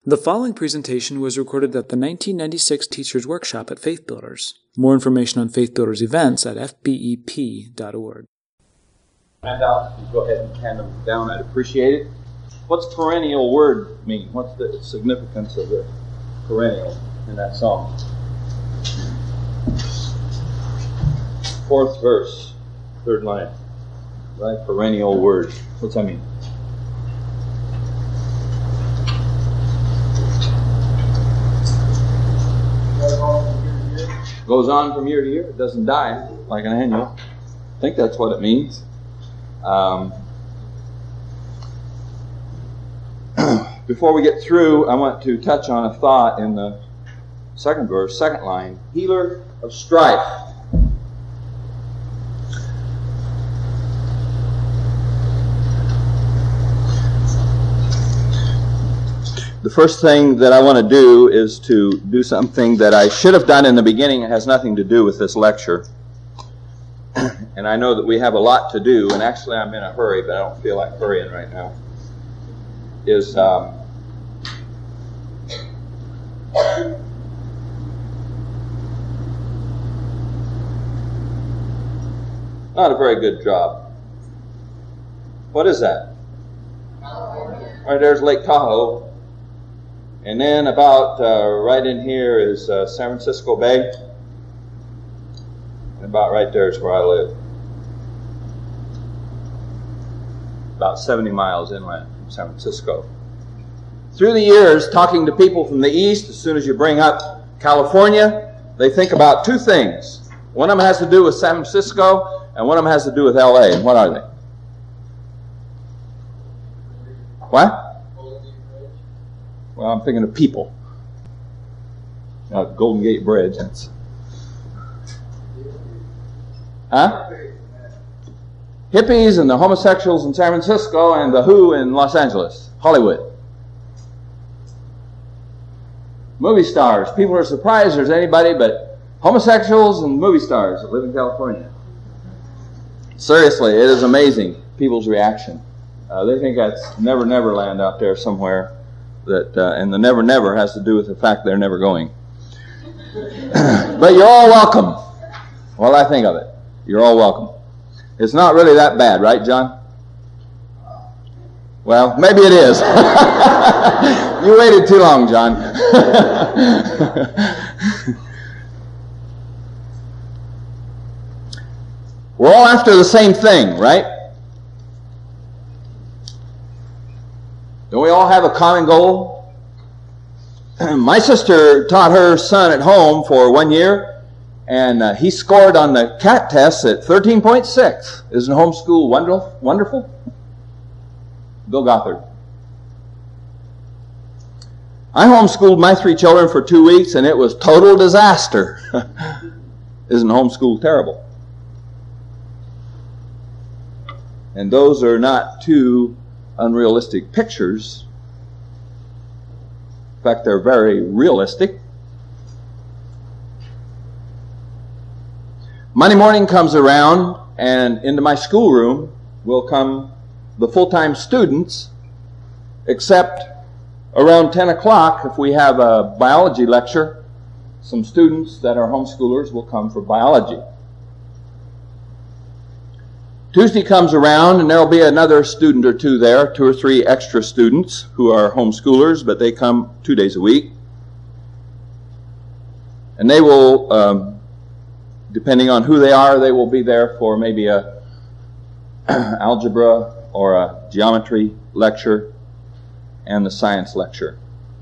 The following presentation was recorded at the 1996 Teachers Workshop at Faith Builders. More information on Faith Builders events at fbep.org. Handout, you go ahead and hand them down. I'd appreciate it. What's perennial word mean? What's the significance of the perennial in that song? Fourth verse, third line. Right? Perennial word. What's that mean? Goes on from year to year. It doesn't die like an annual. I think that's what it means. Before we get through, I want to touch on a thought in the second verse, second line. Healer of strife. The first thing that I want to do is to do something that I should have done in the beginning. It has nothing to do with this lecture. And I know that we have a lot to do, and actually I'm in a hurry, but I don't feel like hurrying right now. Not a very good job. What is that? All right, there's Lake Tahoe. And then about right in here is San Francisco Bay. And about right there is where I live. About 70 miles inland from San Francisco. Through the years, talking to people from the east, as soon as you bring up California, they think about two things. One of them has to do with San Francisco, and one of them has to do with LA. And what are they? What? Well, I'm thinking of people. Golden Gate Bridge. Huh? Hippies and the homosexuals in San Francisco and the Who in Los Angeles, Hollywood. Movie stars. People are surprised there's anybody but homosexuals and movie stars that live in California. Seriously, it is amazing, people's reaction. They think that's Never Never Land out there somewhere. And the Never Never has to do with the fact they're never going. But you're all welcome. Well, I think of it. You're all welcome. It's not really that bad, right, John? Well, maybe it is. You waited too long, John. We're all after the same thing, right? Don't we all have a common goal? My sister taught her son at home for 1 year, and he scored on the CAT test at 13.6. Isn't homeschool wonderful? Bill Gothard. I homeschooled my 3 children for 2 weeks, and it was total disaster. Isn't homeschool terrible? And those are not two unrealistic pictures. In fact, they're very realistic. Monday morning comes around, and into my schoolroom will come the full-time students, except around 10 o'clock, if we have a biology lecture, some students that are homeschoolers will come for biology. Tuesday comes around, and there will be another student or two there, 2 or 3 extra students who are homeschoolers, but they come 2 days a week. And they will, depending on who they are, they will be there for maybe a algebra or a geometry lecture and the science lecture.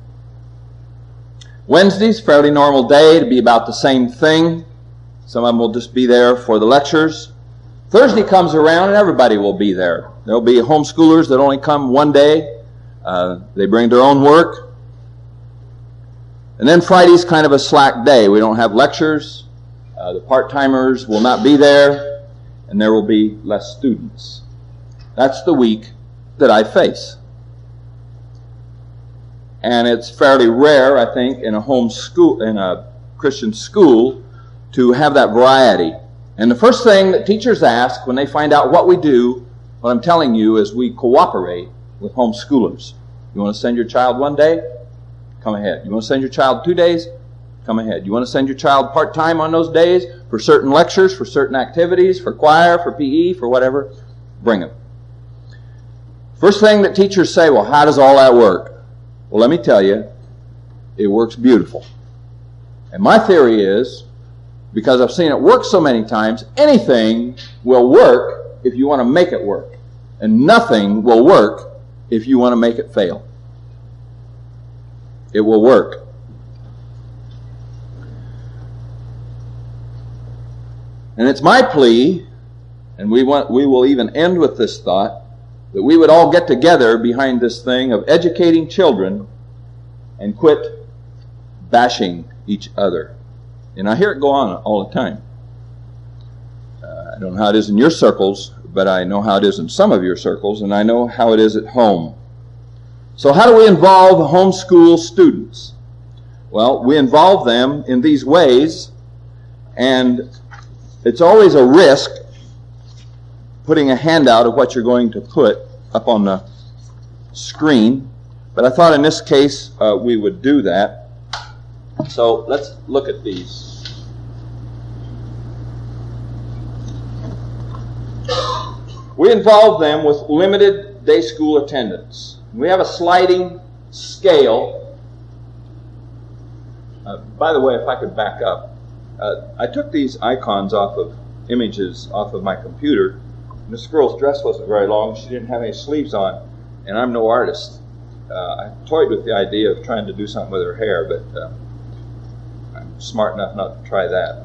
Wednesday's fairly normal day to be about the same thing. Some of them will just be there for the lectures. Thursday comes around and everybody will be there. There will be homeschoolers that only come 1 day. They bring their own work. And then Friday's kind of a slack day. We don't have lectures. The part-timers will not be there. And there will be less students. That's the week that I face. And it's fairly rare, I think, in a Christian school to have that variety. And the first thing that teachers ask when they find out what we do, what I'm telling you, is we cooperate with homeschoolers. You want to send your child 1 day? come ahead. You want to send your child 2 days? Come ahead. You want to send your child part-time on those days for certain lectures, for certain activities, for choir, for PE, for whatever? Bring them. First thing that teachers say, well, how does all that work? Well, let me tell you, it works beautiful. And my theory is, because I've seen it work so many times, anything will work if you want to make it work. And nothing will work if you want to make it fail. It will work. And it's my plea, and we will even end with this thought, that we would all get together behind this thing of educating children and quit bashing each other. And I hear it go on all the time. I don't know how it is in your circles, but I know how it is in some of your circles, and I know how it is at home. So how do we involve homeschool students? Well, we involve them in these ways, and it's always a risk putting a handout of what you're going to put up on the screen. But I thought in this case we would do that. So let's look at these. We involve them with limited day school attendance. We have a sliding scale. By the way, if I could back up, I took these icons off of images off of my computer. This girl's dress wasn't very long. She didn't have any sleeves on, and I'm no artist. I toyed with the idea of trying to do something with her hair, but I'm smart enough not to try that.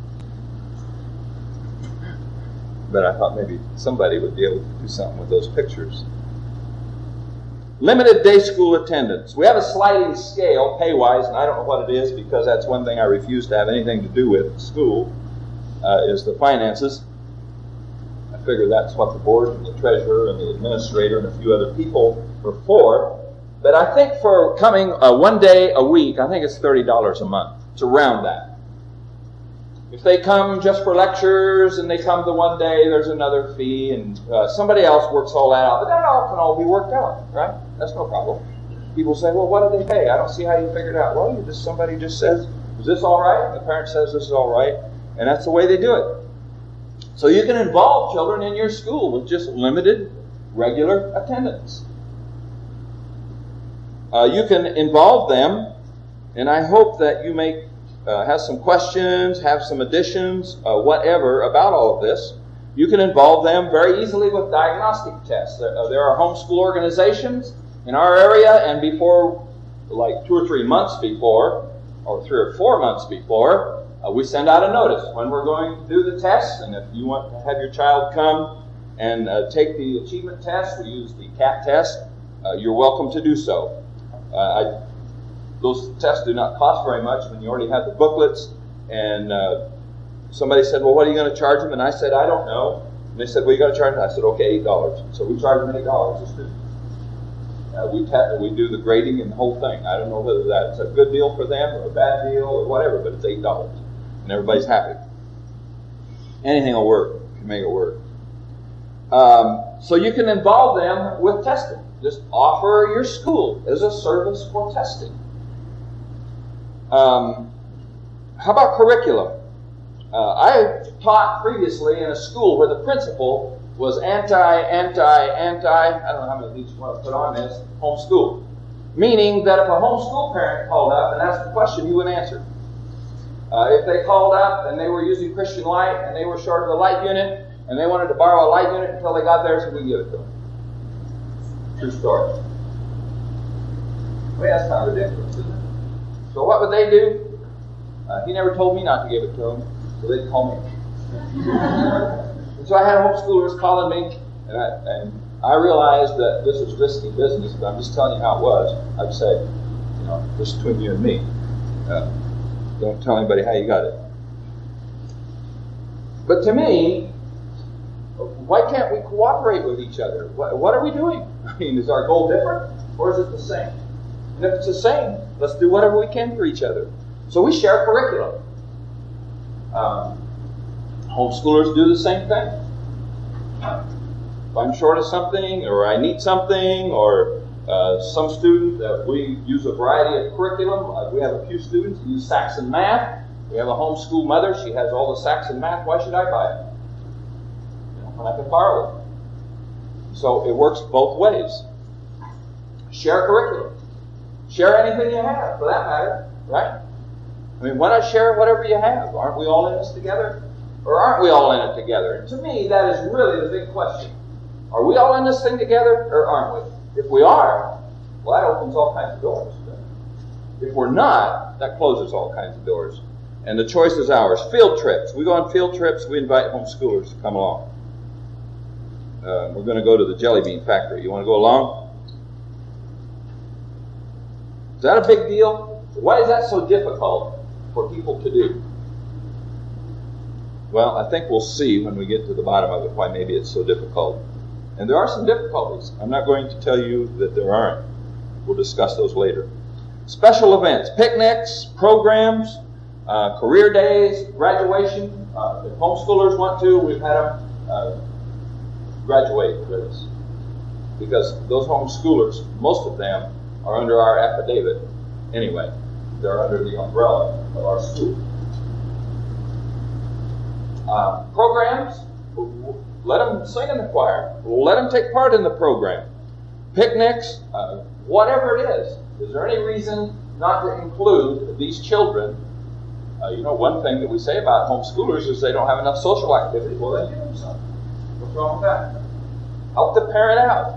But I thought maybe somebody would be able to do something with those pictures. Limited day school attendance. We have a sliding scale, pay-wise, and I don't know what it is because that's one thing I refuse to have anything to do with at school, is the finances. I figure that's what the board and the treasurer and the administrator and a few other people are for. But I think for coming 1 day a week, I think it's $30 a month. It's around that. If they come just for lectures and they come the 1 day, there's another fee, and somebody else works all that out. But that all can all be worked out, right? That's no problem. People say, well, what do they pay? I don't see how you figured it out. Well, somebody just says, is this all right? And the parent says this is all right. And that's the way they do it. So you can involve children in your school with just limited, regular attendance. You can involve them, and I hope that you may have some questions, have some additions, whatever, about all of this. You can involve them very easily with diagnostic tests. There are homeschool organizations in our area, and before, like 2 or 3 months before, or 3 or 4 months before, we send out a notice when we're going to do the tests, and if you want to have your child come and take the achievement test, we use the CAT test, you're welcome to do so. Those tests do not cost very much when you already have the booklets, and somebody said, well, what are you going to charge them? And I said, I don't know. And they said, well, you got to charge them. I said, okay, $8. So we charge them $8 a student. We do the grading and the whole thing. I don't know whether that's a good deal for them or a bad deal or whatever, but it's $8. And everybody's happy. Anything will work if you make it work. So you can involve them with testing. Just offer your school as a service for testing. How about curriculum? I taught previously in a school where the principal was anti, I don't know how many of these you want to put on this, homeschool. Meaning that if a homeschool parent called up and asked a question, he wouldn't answer. If they called up and they were using Christian Light and they were short of a light unit and they wanted to borrow a light unit until they got there, so we can give it to them. True story. Well, that's kind of ridiculous, isn't it? So what would they do? He never told me not to give it to them, so they'd call me. And so I had homeschoolers calling me, and I realized that this was risky business, but I'm just telling you how it was. I'd say, just between you and me, don't tell anybody how you got it. But to me, why can't we cooperate with each other? What are we doing? I mean, is our goal different, or is it the same? And if it's the same, let's do whatever we can for each other. So we share curriculum. Homeschoolers do the same thing. If I'm short of something, or I need something, or Some students, we use a variety of curriculum. We have a few students who use Saxon Math. We have a homeschool mother. She has all the Saxon Math. Why should I buy it? When I can borrow it. So it works both ways. Share curriculum. Share anything you have, for that matter, right? I mean, why not share whatever you have? Aren't we all in this together? Or aren't we all in it together? And to me, that is really the big question. Are we all in this thing together, or aren't we? If we are, well, that opens all kinds of doors. If we're not, that closes all kinds of doors. And the choice is ours. Field trips. We go on field trips. We invite homeschoolers to come along. We're going to go to the jelly bean factory. You want to go along? Is that a big deal? Why is that so difficult for people to do? Well, I think we'll see when we get to the bottom of it why maybe it's so difficult. And there are some difficulties. I'm not going to tell you that there aren't. We'll discuss those later. Special events, picnics, programs, career days, graduation. If homeschoolers want to, we've had them graduate with us. Because those homeschoolers, most of them, are under our affidavit. Anyway, they're under the umbrella of our school. Programs, let them sing in the choir. Let them take part in the program. Picnics, whatever it is. Is there any reason not to include these children? One thing that we say about homeschoolers is they don't have enough social activity. Well, then give them some. What's wrong with that? Help the parent out.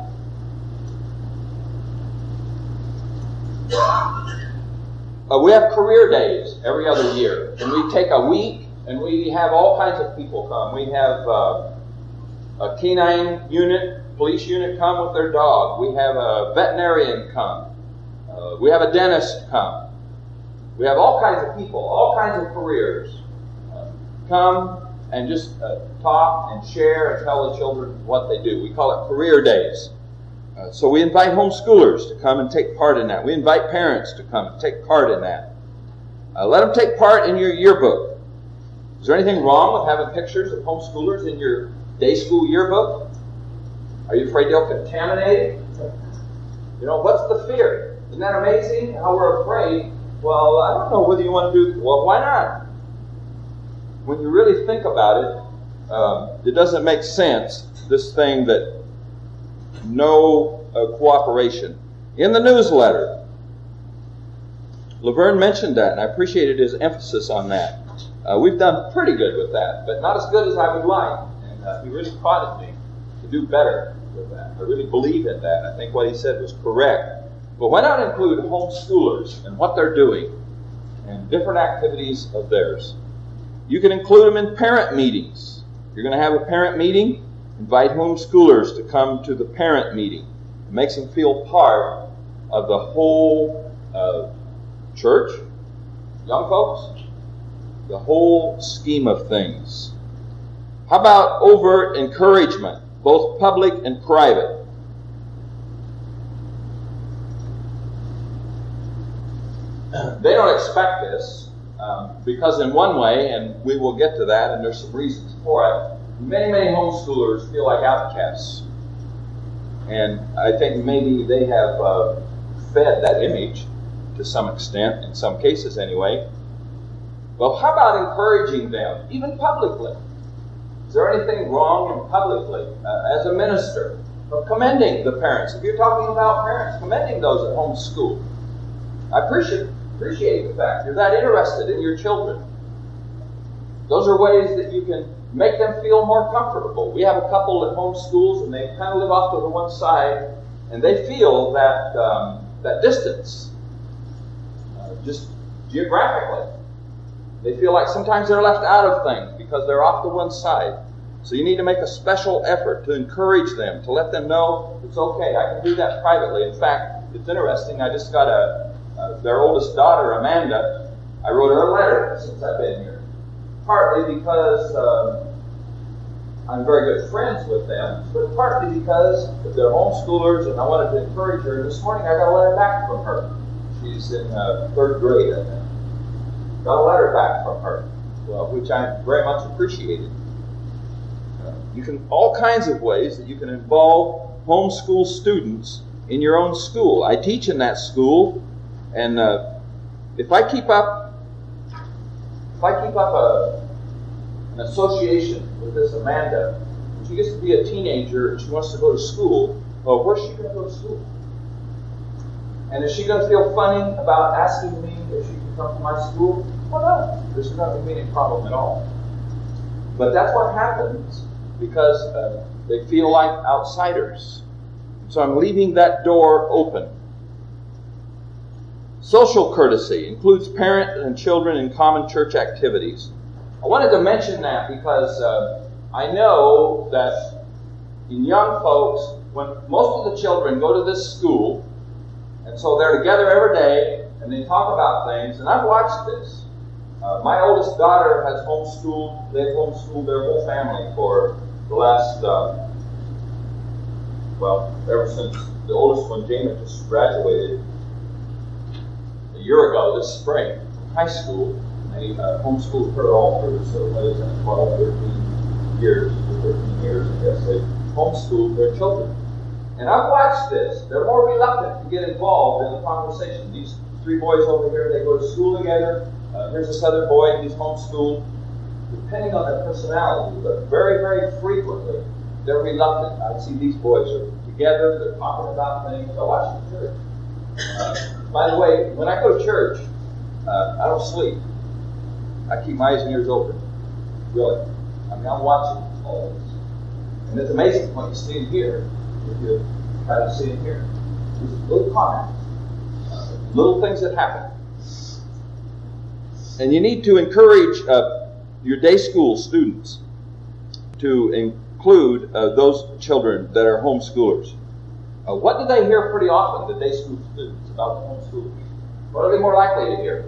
We have career days every other year, and we take a week, and we have all kinds of people come. We have a canine unit, police unit come with their dog. We have a veterinarian come. We have a dentist come. We have all kinds of people, all kinds of careers come and just talk and share and tell the children what they do. We call it career days. So we invite homeschoolers to come and take part in that. We invite parents to come and take part in that. Let them take part in your yearbook. Is there anything wrong with having pictures of homeschoolers in your day school yearbook? Are you afraid they'll contaminate it? What's the fear? Isn't that amazing how we're afraid? Well, I don't know whether you want to do... Well, why not? When you really think about it doesn't make sense, this thing that no cooperation. In the newsletter, Laverne mentioned that, and I appreciated his emphasis on that. We've done pretty good with that, but not as good as I would like. And he really prodded me to do better with that. I really believe in that. I think what he said was correct. But why not include homeschoolers and what they're doing and different activities of theirs? You can include them in parent meetings. You're going to have a parent meeting. Invite homeschoolers to come to the parent meeting. It makes them feel part of the whole church, young folks, the whole scheme of things. How about overt encouragement, both public and private? They don't expect this because in one way, and we will get to that, and there's some reasons for it, many homeschoolers feel like outcasts. And I think maybe they have fed that image to some extent, in some cases anyway. Well, how about encouraging them, even publicly? Is there anything wrong in publicly, as a minister, of commending the parents? If you're talking about parents, commending those at home school. I appreciate the fact you're that interested in your children. Those are ways that you can make them feel more comfortable. We have a couple at home schools, and they kind of live off to the one side, and they feel that distance, just geographically. They feel like sometimes they're left out of things because they're off to one side. So you need to make a special effort to encourage them, to let them know it's okay. I can do that privately. In fact, it's interesting. I just got their oldest daughter, Amanda. I wrote her a letter since I've been here. Partly because I'm very good friends with them, but partly because they're homeschoolers and I wanted to encourage her. This morning I got a letter back from her. She's in third grade, I think. Got a letter back from her, which I very much appreciated. You can all kinds of ways that you can involve homeschool students in your own school. I teach in that school, and if I keep up an association with this Amanda, when she gets to be a teenager and she wants to go to school, well, where's she going to go to school? And is she going to feel funny about asking me if she can come to my school? Well, no. There's not going to be any problem at all. But that's what happens because they feel like outsiders. So I'm leaving that door open. Social courtesy includes parent and children in common church activities. I wanted to mention that because I know that in young folks, when most of the children go to this school, and so they're together every day, and they talk about things, and I've watched this. My oldest daughter has homeschooled. They've homeschooled their whole family for the last, ever since the oldest one, Jaina, just graduated a year ago this spring from high school. They homeschooled her all through, so it was 12, 13 years, I guess. They homeschooled their children. And I've watched this. They're more reluctant to get involved in the conversation. These three boys over here, they go to school together. Here's this other boy, he's homeschooled. Depending on their personality, but very, very frequently, they're reluctant. I see these boys are together, they're talking about things. I watch the church. By the way, when I go to church, I don't sleep. I keep my eyes and ears open. Really. I mean, I'm watching all this. And it's amazing when you see it here. If you try to see it here. These little comments. Little things that happen. And you need to encourage your day school students to include those children that are homeschoolers. What do they hear pretty often, the day school students, about the homeschoolers? What are they more likely to hear?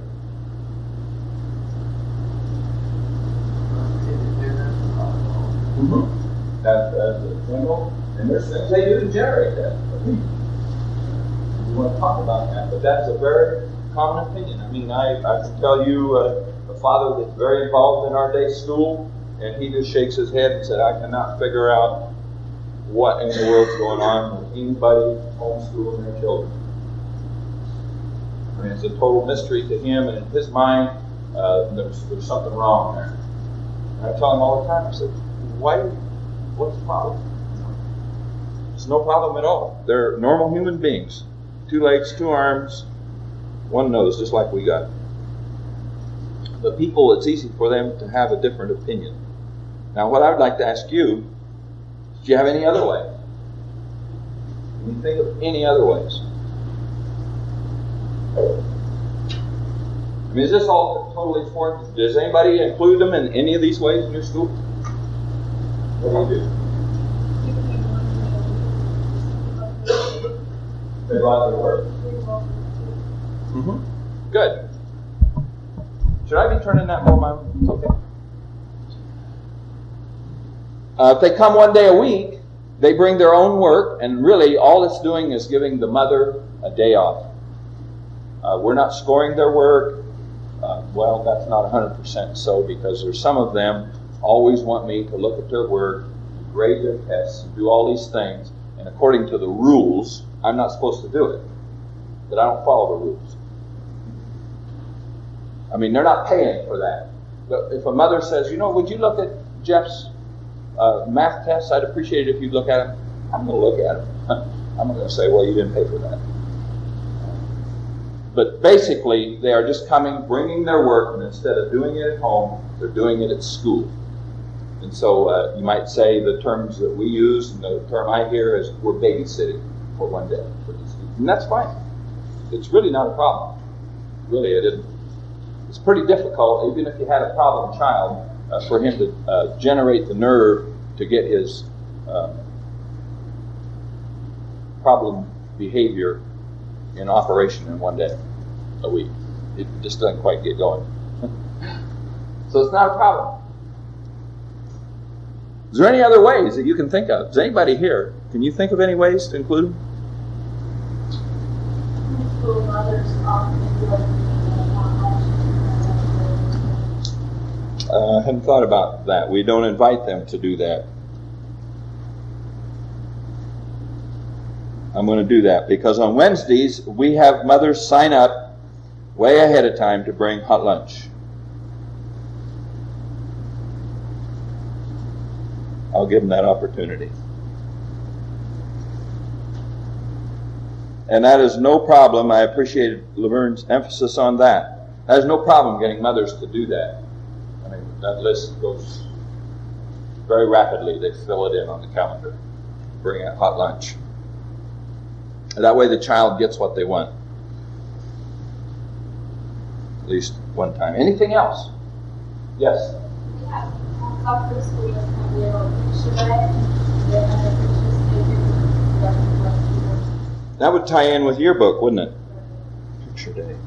Mm-hmm. That's a single, and there's things they do to generate that. We want to talk about that, but that's a very common opinion. I mean, I can tell you a father that's very involved in our day school, and he just shakes his head and said, I cannot figure out what in the world's going on with anybody homeschooling their children. I mean, it's a total mystery to him, and in his mind, there's something wrong there. And I tell him all the time, I said, what's the problem? There's no problem at all. They're normal human beings. 2 legs, 2 arms, 1 nose, just like we got. But people, it's easy for them to have a different opinion. Now, what I would like to ask you, do you have any other way? Can you think of any other ways? I mean, is this all totally foreign? Does anybody include them in any of these ways in your school? What do you do? They go out to work. Mm-hmm. Good. Should I be turning that more, Mom? It's okay. If they come 1 day a week, they bring their own work, and really all it's doing is giving the mother a day off. We're not scoring their work. Well, that's not 100% so, because there's some of them always want me to look at their work, and grade their tests, and do all these things. And according to the rules, I'm not supposed to do it. But I don't follow the rules. I mean, they're not paying for that. But if a mother says, would you look at Jeff's math tests? I'd appreciate it if you'd look at them. I'm going to look at them. I'm not going to say, well, you didn't pay for that. But basically, they are just coming, bringing their work, and instead of doing it at home, they're doing it at school. And so you might say the terms that we use, and the term I hear is we're babysitting for 1 day for these students. And that's fine. It's really not a problem. Really, it's pretty difficult, even if you had a problem child, for him to generate the nerve to get his problem behavior in operation in 1 day a week. It just doesn't quite get going. So it's not a problem. Is there any other ways that you can think of? Is anybody here? Can you think of any ways to include them? I hadn't thought about that. We don't invite them to do that. I'm going to do that because on Wednesdays we have mothers sign up way ahead of time to bring hot lunch. I'll give them that opportunity. And that is no problem. I appreciated Laverne's emphasis on that. That is no problem getting mothers to do that. I mean, that list goes very rapidly. They fill it in on the calendar. Bring out hot lunch. And that way the child gets what they want. At least one time. Anything else? Yes? Yeah. After school, we have a picture day. They have a picture taken. That would tie in with yearbook, wouldn't it? Picture day.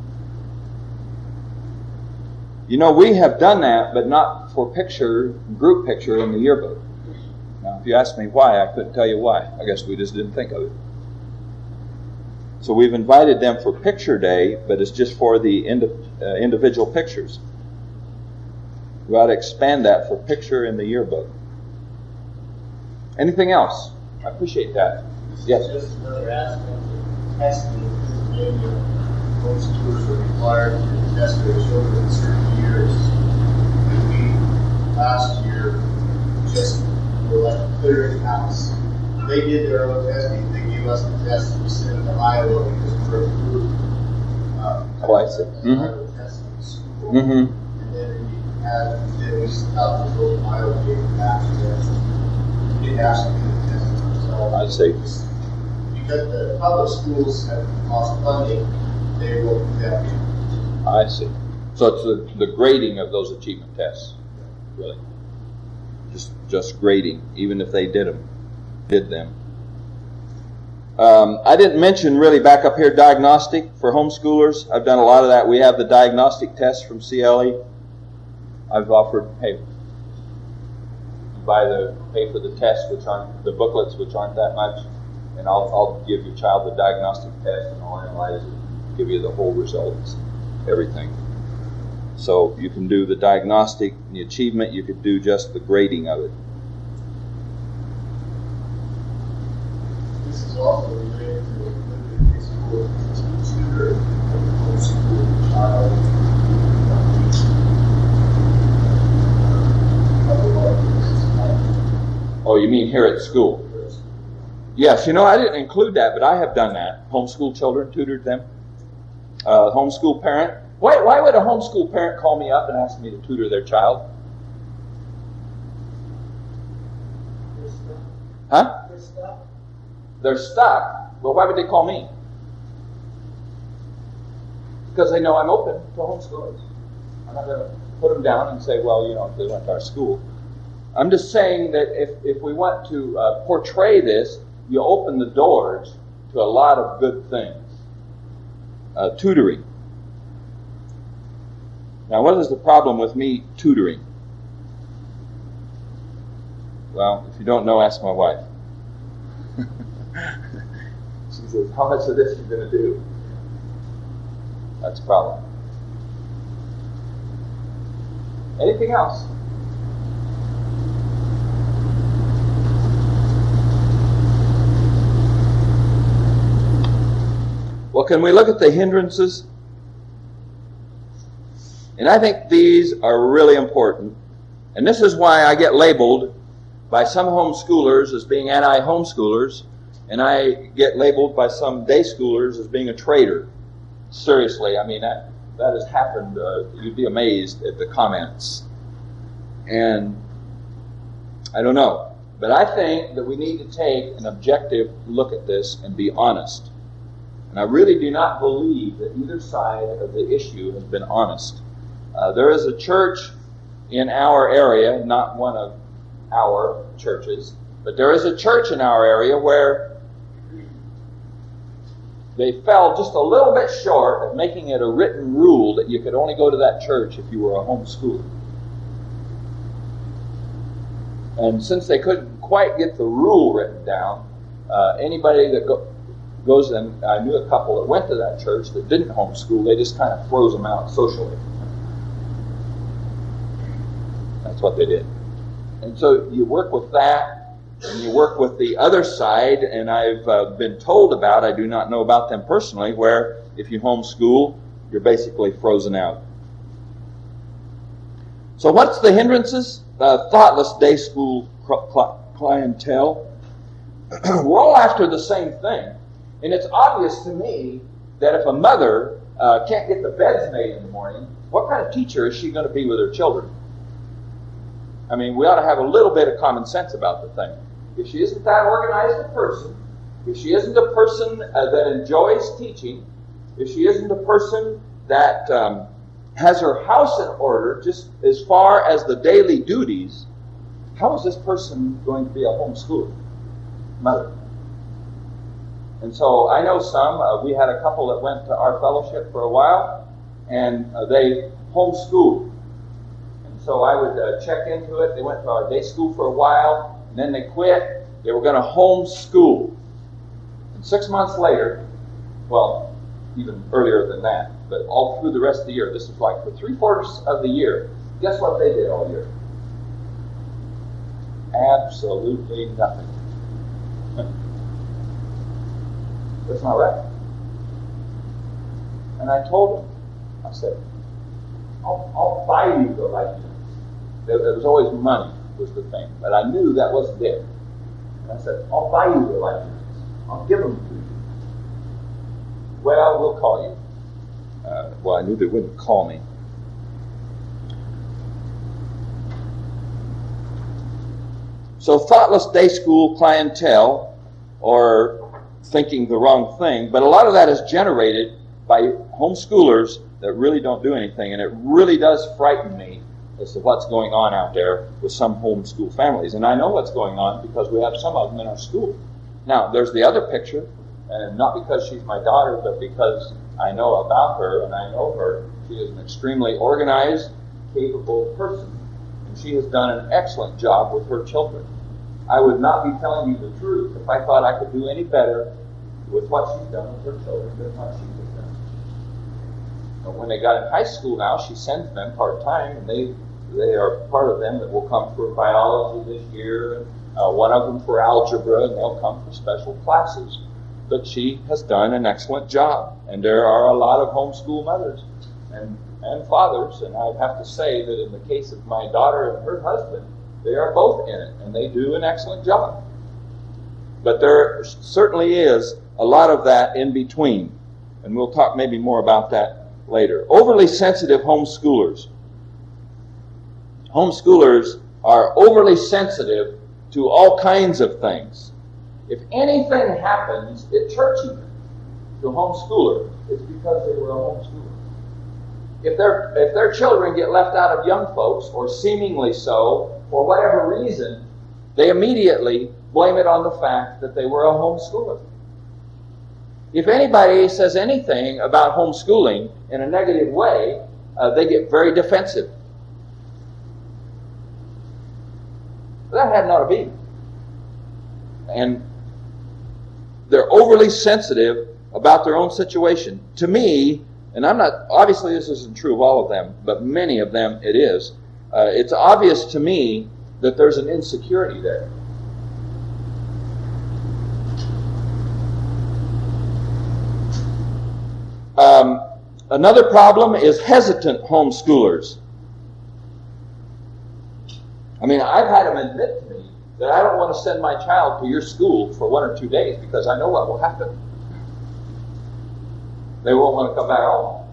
You know, we have done that, but not for group picture in the yearbook. Now, if you ask me why, I couldn't tell you why. I guess we just didn't think of it. So we've invited them for picture day, but it's just for the individual pictures. We ought to expand that for picture in the yearbook. Anything else? I appreciate that. Yes. Just another aspect of testing. Pennsylvania, most schools are required to test their children in certain years. And we, last year, just were like clearing house. They did their own testing. They gave us the test and we sent it to Iowa because we're approved. I see. Mm-hmm. Testing in school. Mm-hmm. And then we stopped the whole Iowa game back to test. We didn't actually do the testing ourselves. I see. Because the public schools have lost funding, they will do that. I see. So it's the grading of those achievement tests, really. Just grading, even if they did them. I didn't mention really back up here diagnostic for homeschoolers. I've done a lot of that. We have the diagnostic test from CLE. I've offered, hey, pay for the tests, which aren't the booklets, which aren't that much. And I'll give your child the diagnostic test and I'll analyze it, give you the whole results, everything. So you can do the diagnostic and the achievement, you could do just the grading of it. This is also related to the school tutor and homeschool child. Oh, you mean here at school? Yes, I didn't include that, but I have done that. Homeschool children, tutored them. Homeschool parent. Why would a homeschool parent call me up and ask me to tutor their child? Huh? They're stuck. They're stuck. Well, why would they call me? Because they know I'm open to homeschoolers. I'm not going to put them down and say, well, if they went to our school. I'm just saying that if we want to portray this, you open the doors to a lot of good things. Tutoring. Now, what is the problem with me tutoring? Well, if you don't know, ask my wife. She says, how much of this are you going to do? That's a problem. Anything else? Well, can we look at the hindrances? And I think these are really important. And this is why I get labeled by some homeschoolers as being anti-homeschoolers, and I get labeled by some day schoolers as being a traitor. Seriously, I mean, that has happened. You'd be amazed at the comments. And I don't know. But I think that we need to take an objective look at this and be honest. And I really do not believe that either side of the issue has been honest. There is a church in our area, not one of our churches, but there is a church in our area where they fell just a little bit short of making it a written rule that you could only go to that church if you were a homeschooler. And since they couldn't quite get the rule written down, anybody that goes, and I knew a couple that went to that church that didn't homeschool, they just kind of froze them out socially. That's what they did. And so you work with that, And you work with the other side, and I've been told about, I do not know about them personally, where if you homeschool, you're basically frozen out. So what's the hindrances? Thoughtless day school clientele. We're all after the same thing. And it's obvious to me that if a mother can't get the beds made in the morning, what kind of teacher is she going to be with her children? I mean, we ought to have a little bit of common sense about the thing. If she isn't that organized a person, if she isn't a person that enjoys teaching, if she isn't a person that has her house in order just as far as the daily duties, how is this person going to be a homeschooler mother? And so I know some, we had a couple that went to our fellowship for a while, and they homeschooled. And so I would check into it. They went to our day school for a while, and then they quit. They were going to homeschool. And 6 months later, well, even earlier than that, but all through the rest of the year, this was like for 3/4 of the year, guess what they did all year? Absolutely nothing. That's not right. And I told him, I said, I'll buy you the license. There was always money was the thing, but I knew that wasn't it. And I said, I'll buy you the license. I'll give them to you. Well, we'll call you. Well, I knew they wouldn't call me. So thoughtless day school clientele, or thinking the wrong thing, but a lot of that is generated by homeschoolers that really don't do anything, and it really does frighten me as to what's going on out there with some homeschool families. And I know what's going on because we have some of them in our school. Now, there's the other picture, and not because she's my daughter, but because I know about her, and I know her. She is an extremely organized, capable person, and she has done an excellent job with her children. I would not be telling you the truth if I thought I could do any better with what she's done with her children than what she has done. But when they got in high school now, she sends them part-time, and they are part of them that will come for biology this year, and one of them for algebra, and they'll come for special classes. But she has done an excellent job, and there are a lot of homeschool mothers and fathers, and I have to say that in the case of my daughter and her husband, they are both in it, and they do an excellent job. But there certainly is a lot of that in between, and we'll talk maybe more about that later. Overly sensitive homeschoolers. Homeschoolers are overly sensitive to all kinds of things. If anything happens at church even to a homeschooler, it's because they were a homeschooler. If their children get left out of young folks, or seemingly so, for whatever reason, they immediately blame it on the fact that they were a homeschooler. If anybody says anything about homeschooling in a negative way, they get very defensive. That hadn't ought to be. And they're overly sensitive about their own situation. To me, and I'm not, obviously this isn't true of all of them, but many of them it is. It's obvious to me that there's an insecurity there. Another problem is hesitant homeschoolers. I mean, I've had them admit to me that I don't want to send my child to your school for 1 or 2 days because I know what will happen. They won't want to come back home.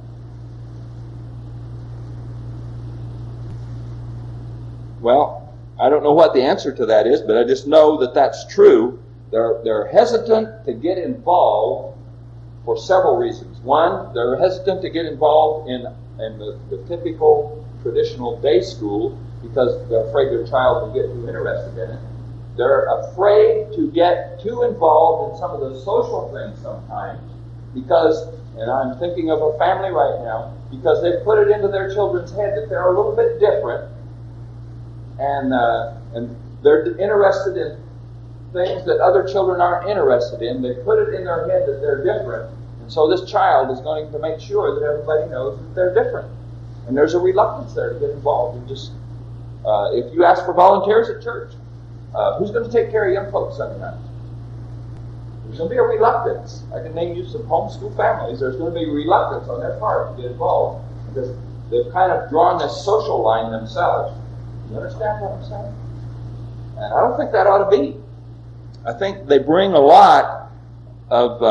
Well, I don't know what the answer to that is, but I just know that that's true. They're hesitant to get involved for several reasons. One, they're hesitant to get involved in the typical traditional day school because they're afraid their child will get too interested in it. They're afraid to get too involved in some of the social things sometimes because, and I'm thinking of a family right now, because they've put it into their children's head that they're a little bit different, and they're interested in things that other children aren't interested in. They put it in their head that they're different, and so this child is going to make sure that everybody knows that they're different. And there's a reluctance there to get involved. And just if you ask for volunteers at church, Who's going to take care of young folks sometimes? There's going to be a reluctance. I can name you some homeschool families. There's going to be reluctance on their part to get involved because they've kind of drawn this social line themselves. You understand what I'm saying? And I don't think that ought to be. I think they bring a lot of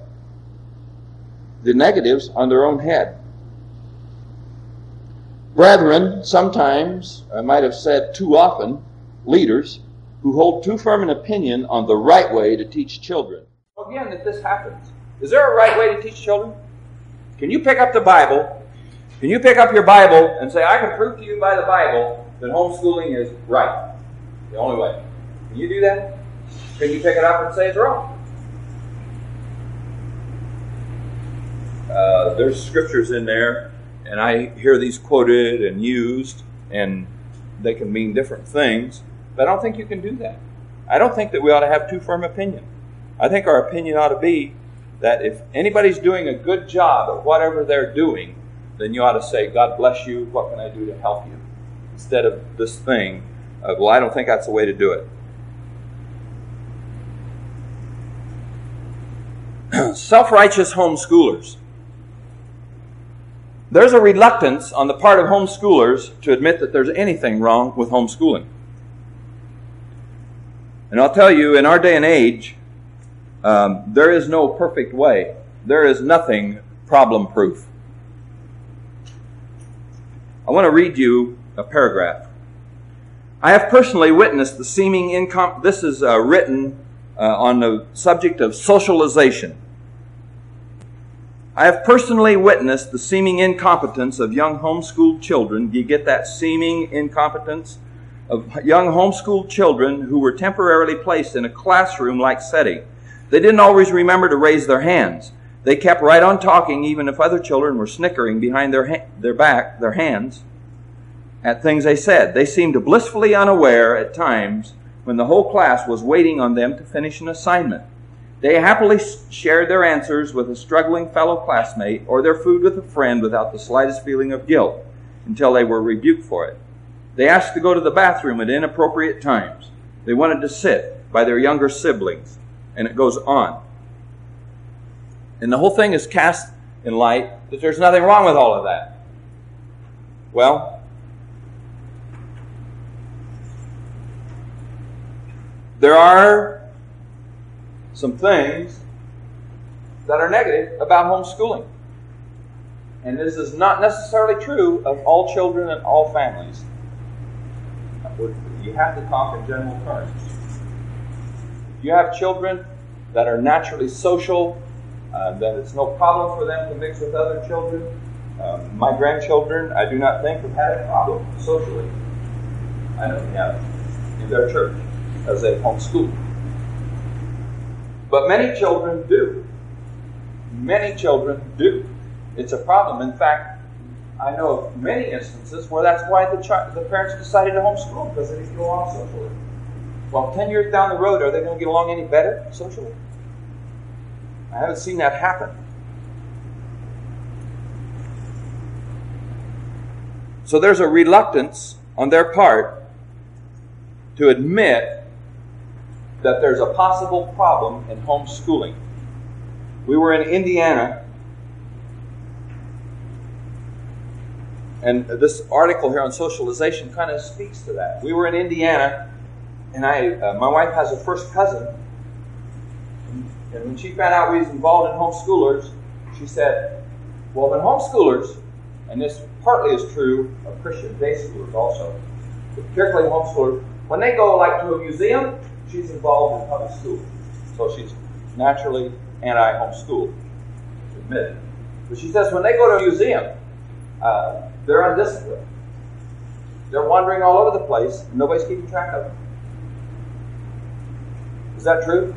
the negatives on their own head. Brethren, sometimes, I might have said too often, leaders who hold too firm an opinion on the right way to teach children. Again, if this happens, is there a right way to teach children? Can you pick up the Bible? Can you pick up your Bible and say, I can prove to you by the Bible that homeschooling is right? The only way. Can you do that? Can you pick it up and say it's wrong? There's scriptures in there, and I hear these quoted and used, and they can mean different things, but I don't think you can do that. I don't think that we ought to have too firm opinion. I think our opinion ought to be that if anybody's doing a good job at whatever they're doing, then you ought to say, God bless you, what can I do to help you? Instead of this thing of, well, I don't think that's the way to do it. Self-righteous homeschoolers. There's a reluctance on the part of homeschoolers to admit that there's anything wrong with homeschooling. And I'll tell you, in our day and age, there is no perfect way. There is nothing problem-proof. I want to read you a paragraph. I have personally witnessed the seeming this is written on the subject of socialization. I have personally witnessed the seeming incompetence of young homeschooled children. Do you get that seeming incompetence? Of young homeschooled children who were temporarily placed in a classroom-like setting. They didn't always remember to raise their hands. They kept right on talking even if other children were snickering behind their hands at things they said. They seemed blissfully unaware at times when the whole class was waiting on them to finish an assignment. They happily shared their answers with a struggling fellow classmate or their food with a friend without the slightest feeling of guilt until they were rebuked for it. They asked to go to the bathroom at inappropriate times. They wanted to sit by their younger siblings. And it goes on. And the whole thing is cast in light that there's nothing wrong with all of that. Well, there are some things that are negative about homeschooling. And this is not necessarily true of all children and all families. You have to talk in general terms. You have children that are naturally social, that it's no problem for them to mix with other children. My grandchildren, I do not think, have had a problem socially. I know they have in their church because they've homeschooled. But many children do. Many children do. It's a problem. In fact, I know of many instances where that's why the parents decided to homeschool, because they didn't get along socially. Well, 10 years down the road, are they going to get along any better socially? I haven't seen that happen. So there's a reluctance on their part to admit that there's a possible problem in homeschooling. We were in Indiana, and this article here on socialization kind of speaks to that. We were in Indiana, and my wife has a first cousin, and when she found out we was involved in homeschoolers, she said, well, when homeschoolers, and this partly is true of Christian day schoolers also, but particularly homeschoolers, when they go like to a museum, she's involved in public school. So she's naturally anti-homeschool, admitted. But she says when they go to a museum, they're undisciplined. They're wandering all over the place, and nobody's keeping track of them. Is that true?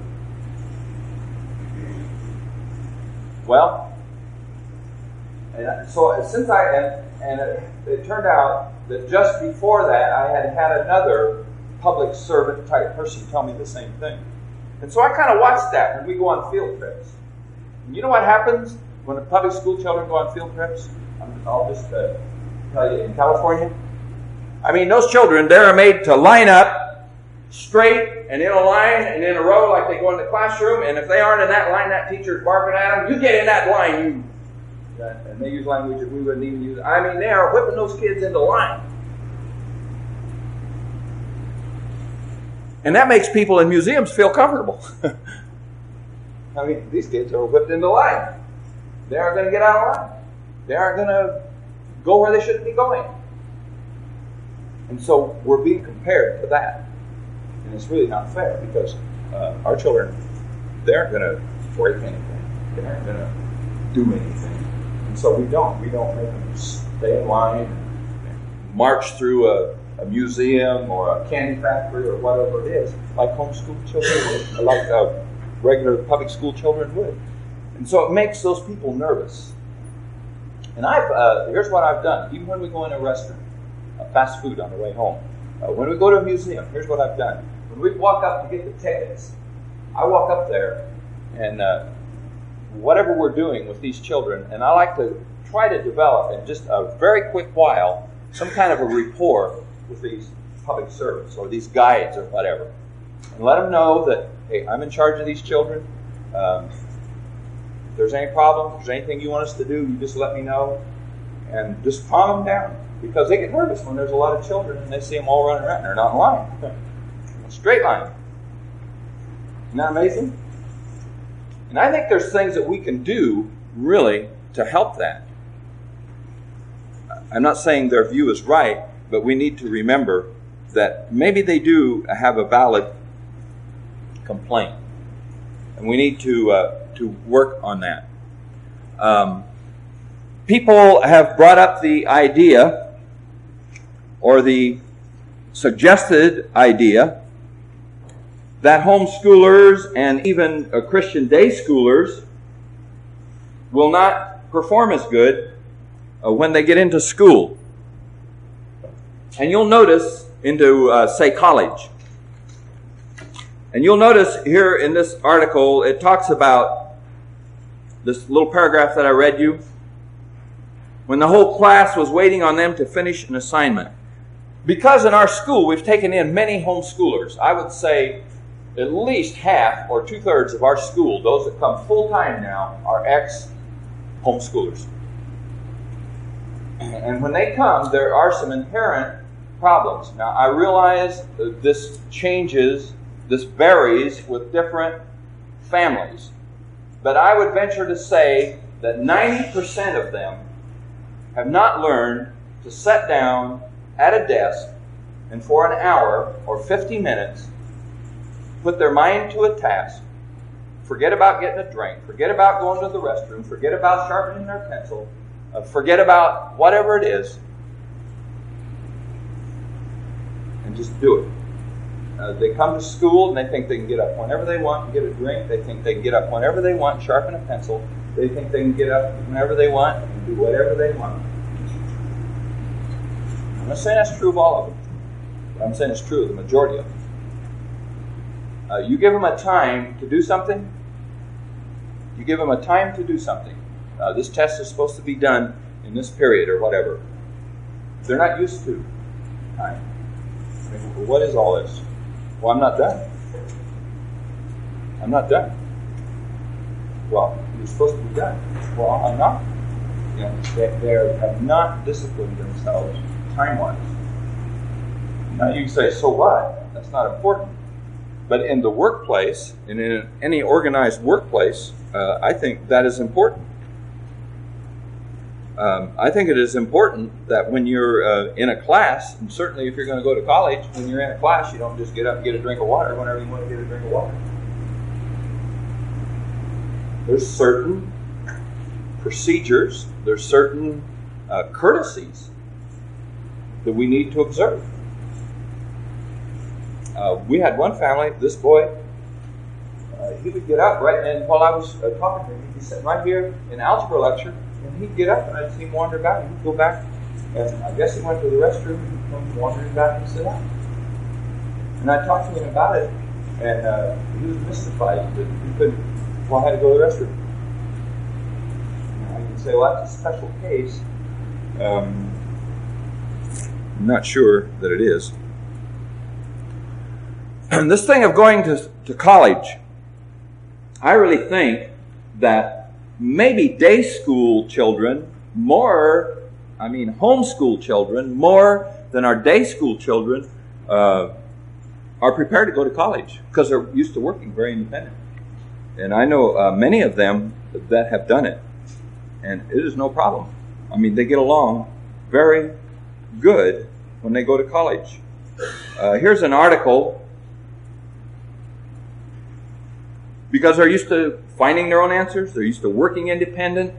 Well, and so since it turned out that just before that I had another public servant type person tell me the same thing. And so I kind of watched that when we go on field trips. And you know what happens when the public school children go on field trips? I'll just tell you, in California. I mean, those children, they're made to line up straight and in a line and in a row like they go in the classroom, and if they aren't in that line, that teacher's barking at them, you get in that line, you. And they use language that we wouldn't even use. I mean, they are whipping those kids into line. And that makes people in museums feel comfortable. I mean, these kids are whipped into line. They aren't going to get out of line. They aren't going to go where they shouldn't be going. And so we're being compared to that. And it's really not fair, because our children, they aren't going to break anything. They aren't going to do anything. And so we don't make them stay in line and march through a museum or a candy factory or whatever it is, like homeschool children, like regular public school children would. And so it makes those people nervous. And here's what I've done. Even when we go in a restaurant, fast food on the way home, when we go to a museum, here's what I've done. When we walk up to get the tickets, I walk up there and whatever we're doing with these children, and I like to try to develop in just a very quick while some kind of a rapport with these public servants or these guides or whatever, and let them know that, hey, I'm in charge of these children. If there's any problem, if there's anything you want us to do, you just let me know, and just calm them down, because they get nervous when there's a lot of children and they see them all running around and they're not in line. In a straight line. Isn't that amazing? And I think there's things that we can do, really, to help that. I'm not saying their view is right, but we need to remember that maybe they do have a valid complaint. And we need to work on that. People have brought up the idea, or the suggested idea, that homeschoolers and even Christian day schoolers will not perform as good when they get into school. And you'll notice into, say, college. And you'll notice here in this article, it talks about this little paragraph that I read you. When the whole class was waiting on them to finish an assignment. Because in our school, we've taken in many homeschoolers. I would say at least half or 2/3 of our school, those that come full-time now, are ex-homeschoolers. And when they come, there are some inherent problems. Now, I realize this changes, this varies with different families. But I would venture to say that 90% of them have not learned to sit down at a desk and for an hour or 50 minutes put their mind to a task, forget about getting a drink, forget about going to the restroom, forget about sharpening their pencil, forget about whatever it is, and just do it. They come to school and they think they can get up whenever they want and get a drink. They think they can get up whenever they want and sharpen a pencil. They think they can get up whenever they want and do whatever they want. I'm not saying that's true of all of them, but I'm saying it's true of the majority of them. You give them a time to do something. You give them a time to do something. This test is supposed to be done in this period or whatever. They're not used to time. I mean, well, what is all this? Well, I'm not done. I'm not done. Well, you're supposed to be done. Well, I'm not. You know, they have not disciplined themselves time-wise. Now you can say, so what? That's not important. But in the workplace, and in any organized workplace, I think that is important. I think it is important that when you're in a class, and certainly if you're going to go to college, when you're in a class, you don't just get up and get a drink of water whenever you want to get a drink of water. There's certain procedures, there's certain courtesies that we need to observe. We had one family, this boy, he would get up, right, and while I was talking to him, he'd be sitting right here in algebra lecture, and he'd get up, and I'd see him wander back, and he'd go back, and I guess he went to the restroom, and he'd come wandering back and sit down. And I talked to him about it, and he was mystified that he couldn't, well, I had to go to the restroom. And I can say, well, that's a special case. I'm not sure that it is. This thing of going to college, I really think that maybe day school children homeschool children, more than our day school children, are prepared to go to college because they're used to working very independent. And I know many of them that have done it, and it is no problem. I mean, they get along very good when they go to college. Here's an article. Because they're used to finding their own answers, they're used to working independent.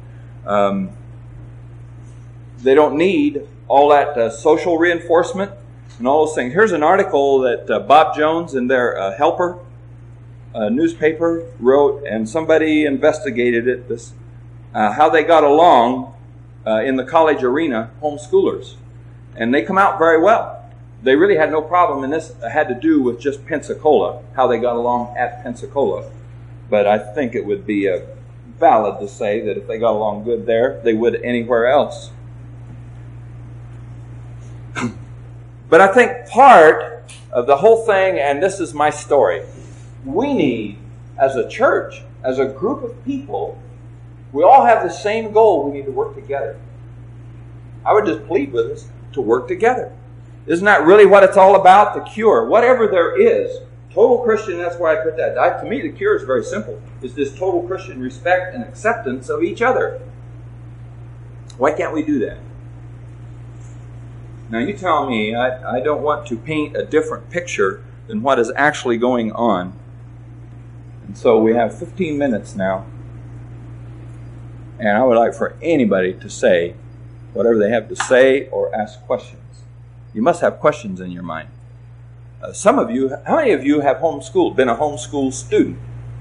They don't need all that social reinforcement and all those things. Here's an article that Bob Jones in their Helper newspaper wrote, and somebody investigated it. How they got along in the college arena, homeschoolers, and they come out very well. They really had no problem, and this had to do with just Pensacola, how they got along at Pensacola. But I think it would be valid to say that if they got along good there, they would anywhere else. But I think part of the whole thing, and this is my story, we need, as a church, as a group of people, we all have the same goal. We need to work together. I would just plead with us to work together. Isn't that really what it's all about? The cure. Whatever there is, total Christian, that's why I put that. To me, the cure is very simple. It's this total Christian respect and acceptance of each other. Why can't we do that? Now you tell me, I don't want to paint a different picture than what is actually going on. And so we have 15 minutes now. And I would like for anybody to say whatever they have to say or ask questions. You must have questions in your mind. Some of you, how many of you have homeschooled, been a homeschool student?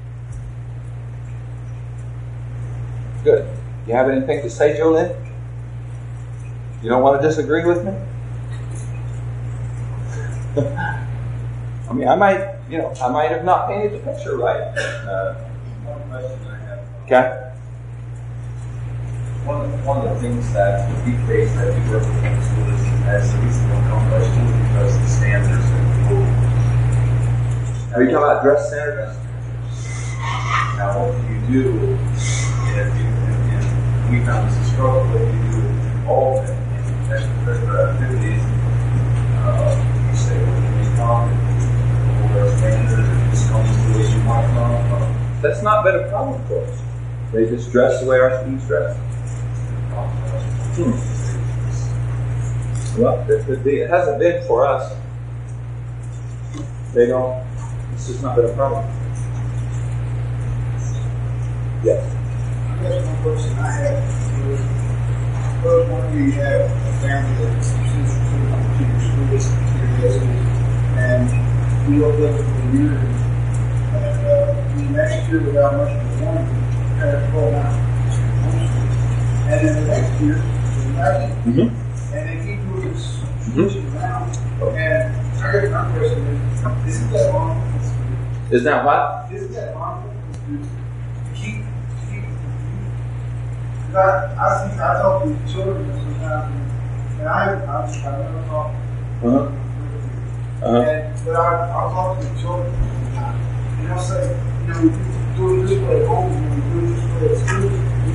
Good. You have anything to say, Jolene? You don't want to disagree with me? I mean, I might have not painted the picture right. One question I have. Okay. One of the things that we face as we work with homeschoolers as the reason we don't come to school is because the standards are low. Are you talking about dress standards? Now, what do you do if we found this a struggle? What do you do with all of it? And extracurricular activities, you say, well, can we come and hold our standards and just come to the way you want to come? That's not been a problem for us. They just dress the way our students dress. Well, it hasn't been for us. They don't. It's just not been a problem. Yes. I guess one question I have is, suppose one of you have a family that's subsistence to your schools, to your business, and you look up for the year, and next year, without much of a warning, you have 12 hours. And then the next year, and they keep moving switching around. And I guess my question is, isn't that wrong? Isn't that what? Isn't that wrong? To keep I talk to children sometimes, and I never talk. But I'll talk to the children sometimes, and I'll say, we do it this way at home, and we do it this way at school.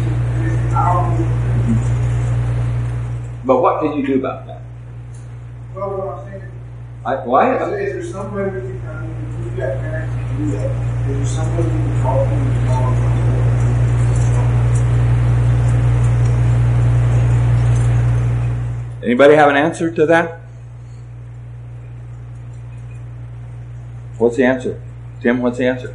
But what can you do about that? Well, what I'm saying, why? Is there some way we can, we've got parents to do that. Is there some way we can talk to them and tell them? Anybody have an answer to that? What's the answer? Tim, what's the answer?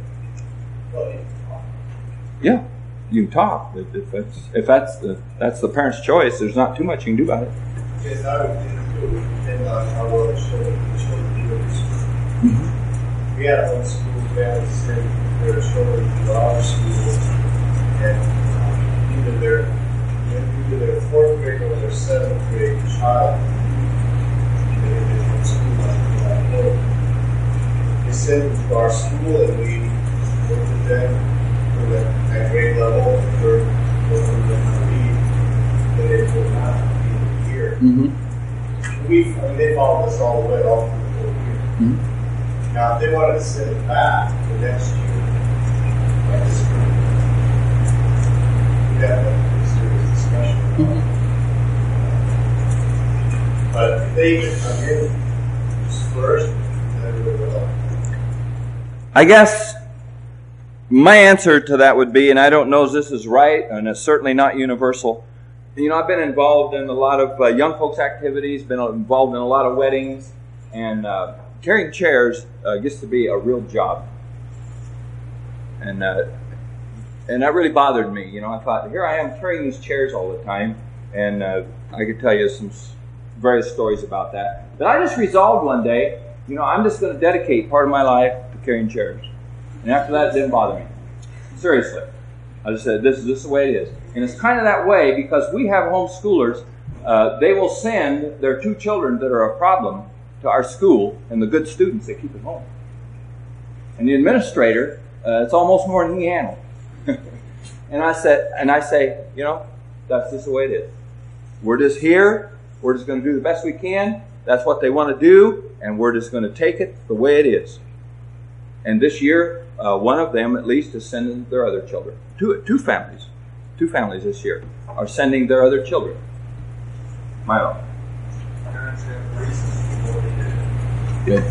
Yeah, you can talk. If that's the parent's choice, there's not too much you can do about it. Yes, I would think it would depend on how well the children do it. We had one school that said their children to our school, and either their fourth grade or their seventh grade child, they from school like that. They sent them to our school, and we worked with them for that grade level for them to read, but it would not be here. They followed us all the way all through the whole year. Now, if they wanted to send it back the next year, like this spring, we'd have a pretty serious discussion about it. But if they even come in first, then we will. I guess my answer to that would be, and I don't know if this is right, and it's certainly not universal. You know, I've been involved in a lot of young folks' activities, been involved in a lot of weddings, and carrying chairs gets to be a real job. And that really bothered me. You know, I thought, here I am carrying these chairs all the time, and I could tell you some various stories about that. But I just resolved one day, you know, I'm just going to dedicate part of my life to carrying chairs. And after that, it didn't bother me. Seriously. I just said, this is the way it is. And it's kind of that way because we have homeschoolers. They will send their 2 children that are a problem to our school, and the good students, they keep at home. And the administrator, it's almost more than he handled. and I say, you know, that's just the way it is. We're just here. We're just going to do the best we can. That's what they want to do, and we're just going to take it the way it is. And this year, one of them at least is sending their other children. Two families this year are sending their other children. My own. Good.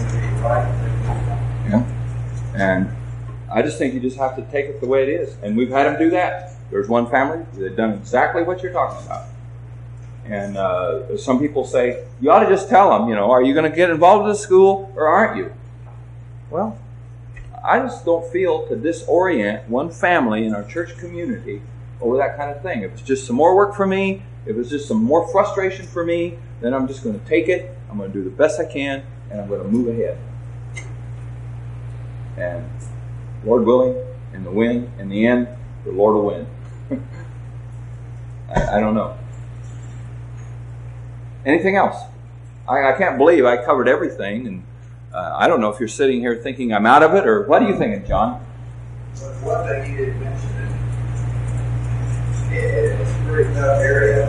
Yeah. And I just think you just have to take it the way it is. And we've had them do that. There's one family that's done exactly what you're talking about. And some people say, you ought to just tell them, you know, are you going to get involved in the school or aren't you? Well, I just don't feel to disorient one family in our church community over that kind of thing. If it's just some more work for me, if it's just some more frustration for me, then I'm just going to take it, I'm going to do the best I can, and I'm going to move ahead. And Lord willing, in the end, the Lord will win. I don't know. Anything else? I can't believe I covered everything, and I don't know if you're sitting here thinking I'm out of it, or what are you thinking, John? But one thing you didn't mention, it's a pretty tough area.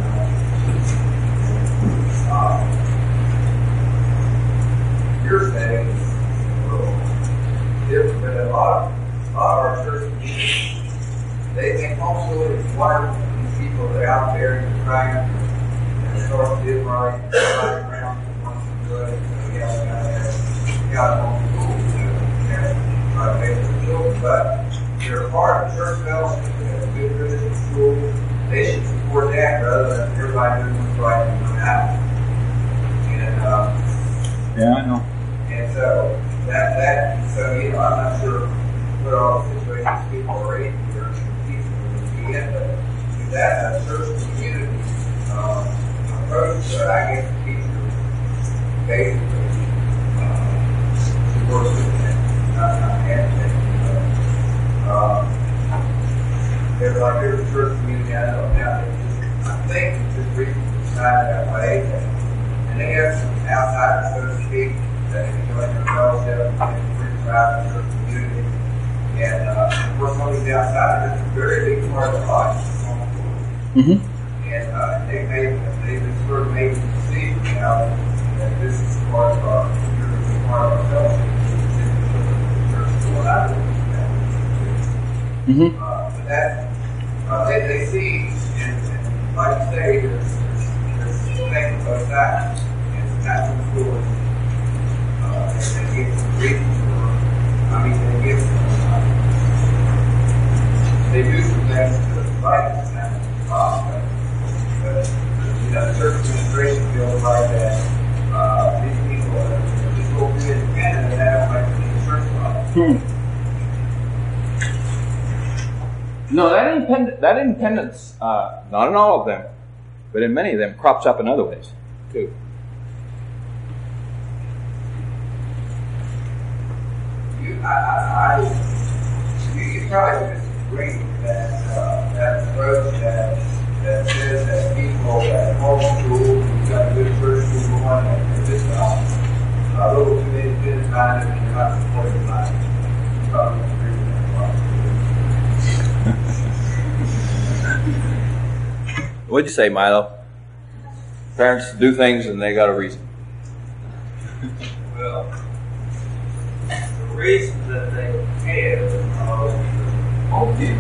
Your setting is a little different, but a lot of our church communities, they think homeschooling is wonderful. These people that are out there and trying to start to do right, around something good, we got homeschool to try to pay for the children, but they're a part of church fellowship, they're a good Christian school. They should support that rather than everybody doing what's right and what's happening. And Yeah, I know. and so so you know, I'm not sure what all the situations people are in here and people would be in, but with that church community approach, I guess the teacher basically supports it and not advocating. There's a church community I know now I think it's just recently decided that way, and they have some outsiders, so to speak, that can join their fellowship and bring about the church community. And of course, some of these outsiders, it's a very big part of the life. Mm-hmm. And they've sort of made the decision now that this is part of our fellowship. Church school, I don't Mm-hmm. but that they see, and like you say, there's things both sides, and that's cool. They give some reasons for. They do some things to fight this kind of problem, but you know, the church administration feels like that these people are just go be independent and they don't like to be in church problem. No, that independence, not in all of them, but in many of them, crops up in other ways, too. You probably disagree with that approach that says that people that homeschool, you've got a good church school going, and this a little too independent minded and you're not supported by it. You probably disagree with that. What'd you say, Milo? Parents do things and they got a reason. Well, reasons that they have okay.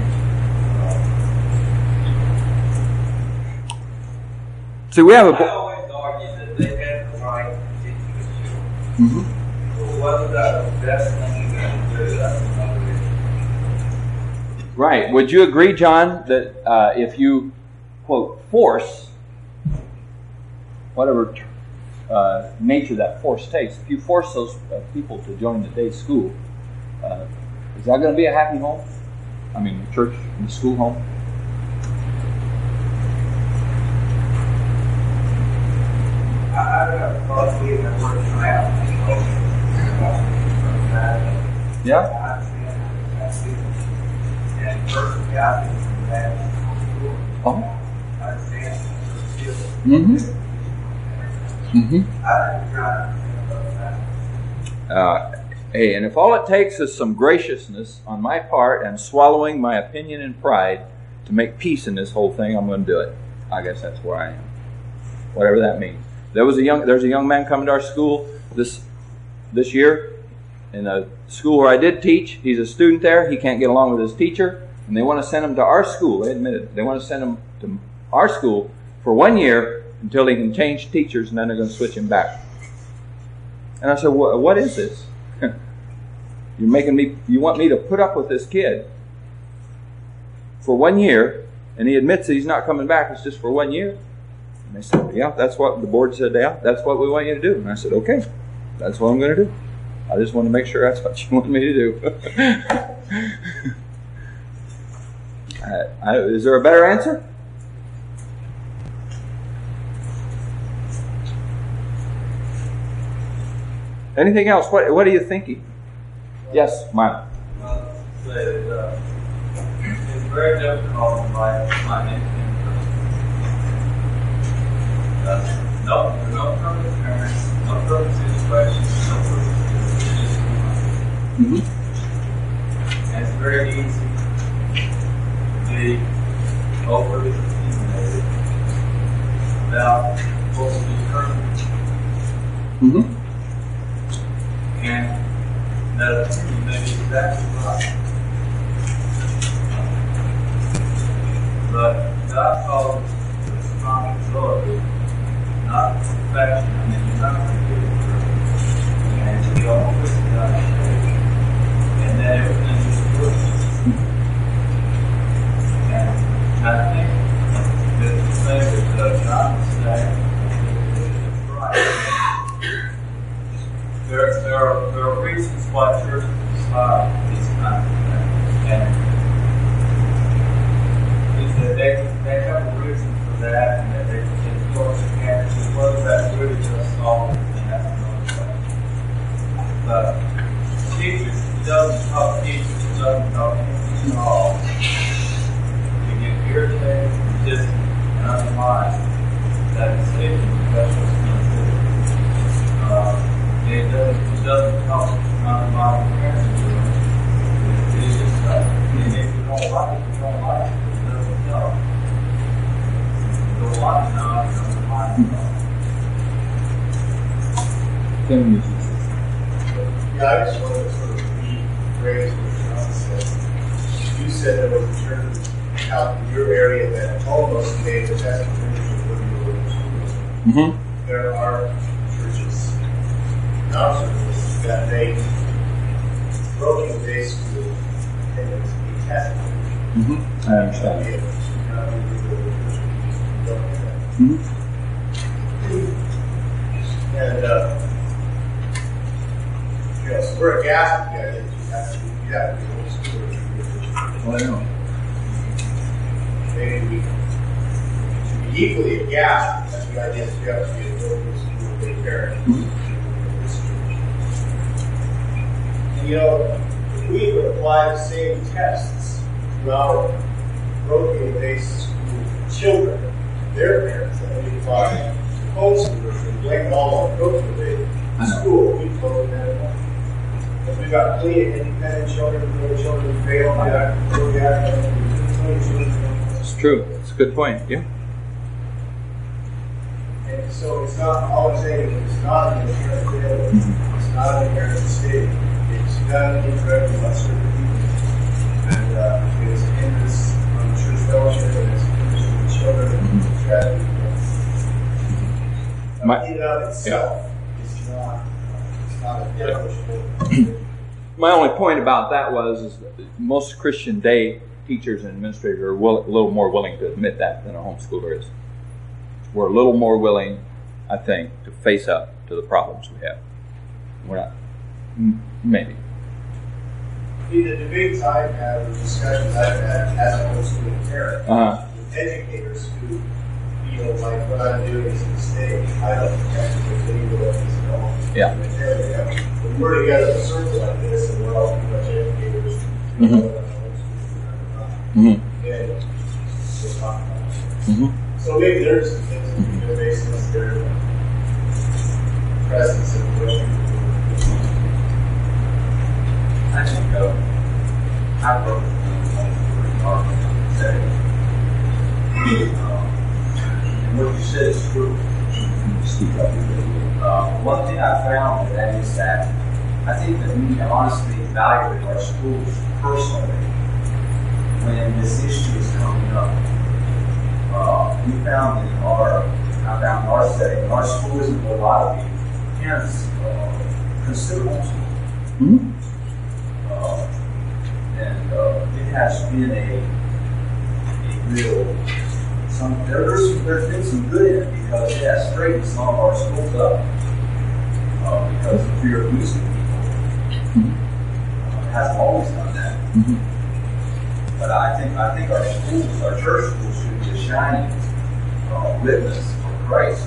See, we have I a. always argue that they have the right to teach the children. Mm-hmm. But whether that's the best thing you're going to do, that's another issue. Right. Would you agree, John, that if you, quote, force, whatever nature that force takes, if you force those people to join the day school, is that going to be a happy home? I mean, the church and the school home? I have a thought being that works out. Yeah. And personally, I think that's cool. Oh. I understand the children. Mm-hmm. Mm-hmm. I think trying to understand about that. Hey, and if all it takes is some graciousness on my part and swallowing my opinion and pride to make peace in this whole thing, I'm going to do it. I guess that's where I am. Whatever that means. There's a young man coming to our school this year in a school where I did teach. He's a student there. He can't get along with his teacher, and they want to send him to our school. They admitted it. They want to send him to our school for 1 year until he can change teachers, and then they're going to switch him back. And I said, what is this? You want me to put up with this kid for 1 year, and he admits that he's not coming back. It's just for 1 year. And they said, yeah, that's what the board said. Yeah, that's what we want you to do. And I said, okay, that's what I'm going to do. I just want to make sure that's what you want me to do. Is there a better answer? Anything else? What are you thinking? Yes, Mike. It's very difficult in my opinion. No perfect parents, no perfect situations, no perfect decisions. Mm-hmm. And it's very easy to be overly opinionated about what will be current. Mm-hmm. And that opinion may be exactly right. But God calls us to responsibility, not perfection. I mean, you're not going to get it through. And you always got to shake. And then everything is good. And I think that the thing that John is saying is right. There are reasons why churches decide this kind of thing. And they have a reason for that, and that they close the campuses. Whether that's really just all, and that's another question. But teachers, it doesn't talk teachers, it doesn't talk anything at all. You get irritated, just and undermine that decision because it's going to do. It doesn't help undermine the parents. It's just and if you don't like it, you don't like it. It doesn't help. You don't like it, not undermine it. Yeah, I just wanted to sort of rephrase what John said. You said there was a church out in your area that almost made the best version of what you were in school. Mm-hmm. There are churches, not churches, that make broken day school attendance be tested. Mm-hmm. I understand. Mm-hmm. And so we're a gas together. You have to be old school. Well, I know. Maybe we should be equally aghast because the idea is you have to be a local school day parent. And if we would apply the same tests to our parochial-based school children, their parents, that we apply to homeschoolers and blame it all on parochial-based school, we'd close that up. Because we've got plenty of independent children, little children who fail that, It's true. It's a good point. Yeah. and so all I'm saying is it's not an inherent failure. It's not an inherent mistake. It's done incorrectly by certain people. And it's hindrance on the church fellowship, and it's hindrance on the children, and it's tragedy. In and of itself, it's not a beneficial. My only point about that is that most Christian day teachers and administrators are a little more willing to admit that than a homeschooler is. We're a little more willing, I think, to face up to the problems we have. We're not. Maybe. In the debates I've had, the discussions I've had as a homeschooling parent, with educators who feel like what I'm doing is a mistake, I don't technically believe what he's wrong. Yeah. When we're together in a circle like this, and we're all pretty much educators, and we'll talk about it. So maybe there's some things that we can base this their presence in the question. I think I wrote pretty hard today. And what you said is true. One thing I found with that is that I think that we can honestly evaluate our schools personally when this issue is coming up. We found in our setting, our school isn't what a lot of parents consider homeschooling. And it has been a real, there's been some good in it because it has straightened some of our schools up because of fear of losing people. It hasn't always done that. But I think our schools, our church schools, should be a shining witness for Christ.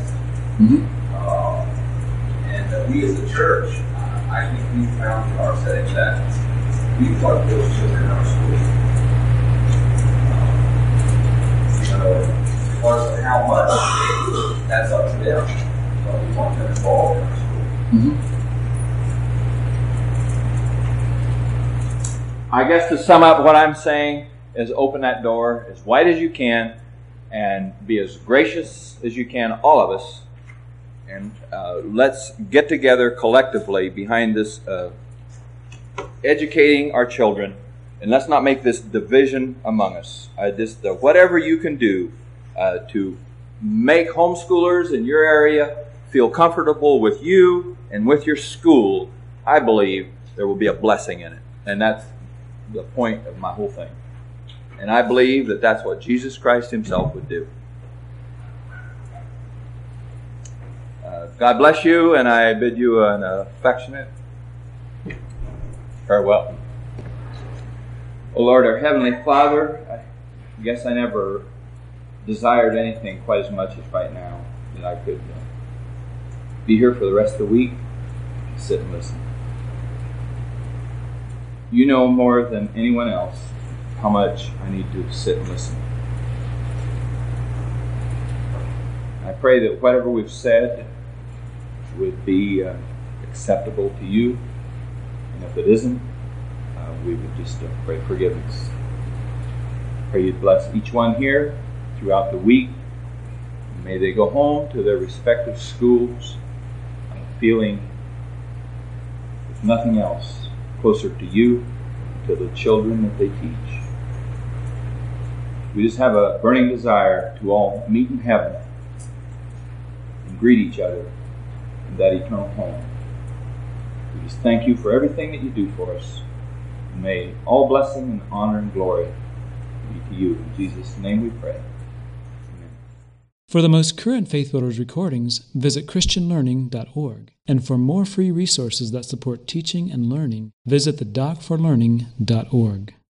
And we as a church, I think we found in our setting that we want those children in our schools. As far as how much, that's up to them. But we want them involved in our school. I guess to sum up what I'm saying is open that door as wide as you can and be as gracious as you can, all of us. And let's get together collectively behind this educating our children. And let's not make this division among us. Whatever you can do to make homeschoolers in your area feel comfortable with you and with your school, I believe there will be a blessing in it. And that's the point of my whole thing. And I believe that that's what Jesus Christ himself would do. God bless you, and I bid you an affectionate farewell. Oh Lord, our Heavenly Father, I guess I never desired anything quite as much as right now, that I could be here for the rest of the week, sit and listen. You know more than anyone else how much I need to sit and listen. I pray that whatever we've said would be acceptable to you, and if it isn't, we would just pray forgiveness. Pray you'd bless each one here throughout the week. May they go home to their respective schools feeling, if nothing else, closer to you, to the children that they teach. We just have a burning desire to all meet in heaven and greet each other in that eternal home. We just thank you for everything that you do for us. And may all blessing and honor and glory be to you. In Jesus' name we pray. Amen. For the most current Faith Builders recordings, visit christianlearning.org. And for more free resources that support teaching and learning, visit thedocforlearning.org.